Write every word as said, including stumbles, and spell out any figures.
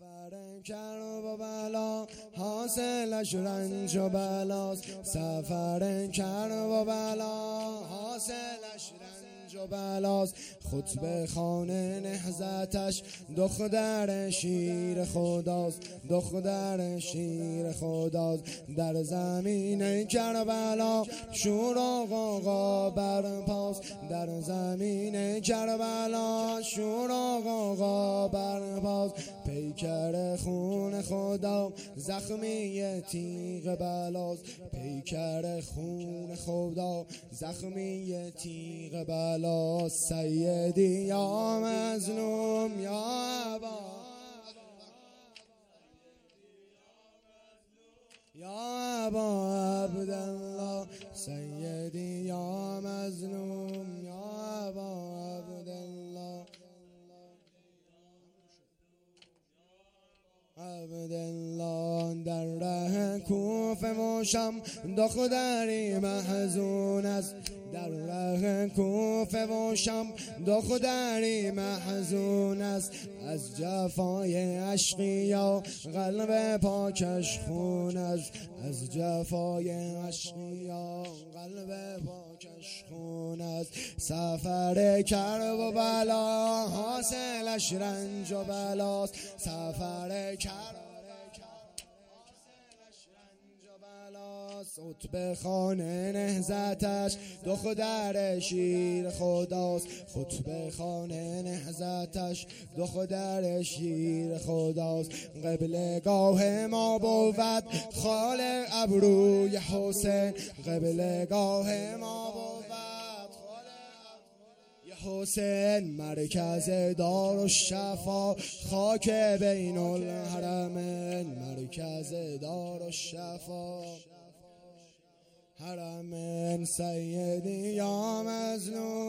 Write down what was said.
سفر کرب و بلا حاصلش رنج و بلاست. سفر کرب و بلا حاصلش رنج و بلاست. خطبه خانه نهضتش دختر شیر خداست. دختر شیر خداست. در زمین کربلا شور و غوغا برپاست. در زمین کربلا شور و غوغا برپاست. پیکر خون خدا زخمی تیغ بلاست. پیکر خون خدا زخمی تیغ بلاست. سیدی یا مظلوم یا ابا یا ابا عبدالله. سیدی یا مظلوم یا ابا عبدالله. عبدالله در ره کوفه و شم دختری محزون است. در ره کوفه و شم دختری محزون است. از جفای اشقیا قلب پاکش خون است. از جفای اشقیا قلب پاکش خون است. سفر کرب و بلا حاصلش رنج و بلاست. سفر کرب خطبه خانه نهضتش دختر شیر خداست. خطبه خانه نهضتش دختر شیر خداست. قبلگاه ما بود خال ابروی حسین. قبلگاه ما بود حسین. مرکز دارالشفا خاک بین الحرمین. مرکز دارالشفا حرمین. سیدی یا مظلوم